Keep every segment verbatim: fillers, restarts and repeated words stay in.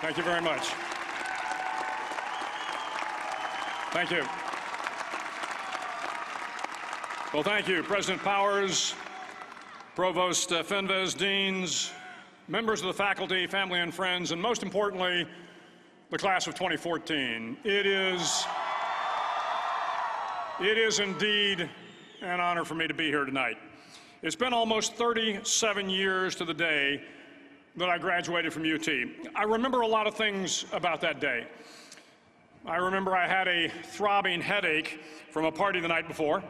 Thank you very much. Thank you. Well, thank you, President Powers, Provost uh, Fenves, deans, members of the faculty, family and friends, and most importantly, the class of twenty fourteen. It is, it is indeed an honor for me to be here tonight. It's been almost thirty-seven years to the day that I graduated from U T. I remember a lot of things about that day. I remember I had a throbbing headache from a party the night before.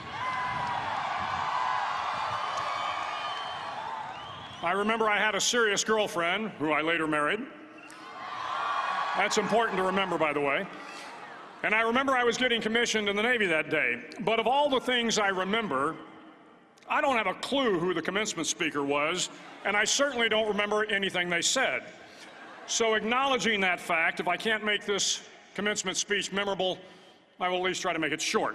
I remember I had a serious girlfriend, who I later married. That's important to remember, by the way. And I remember I was getting commissioned in the Navy that day. But of all the things I remember, I don't have a clue who the commencement speaker was, and I certainly don't remember anything they said. So acknowledging that fact, if I can't make this commencement speech memorable, I will at least try to make it short.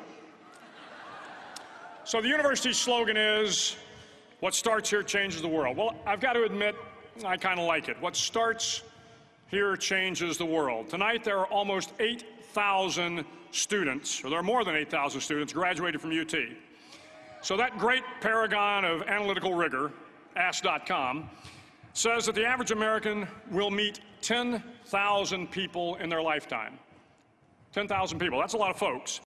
So the university's slogan is, "What starts here changes the world." Well, I've got to admit, I kind of like it. What starts here changes the world. Tonight, there are almost eight thousand students, or there are more than eight thousand students, graduated from U T. So that great paragon of analytical rigor, ask dot com, says that the average American will meet ten thousand people in their lifetime. ten thousand people, that's a lot of folks.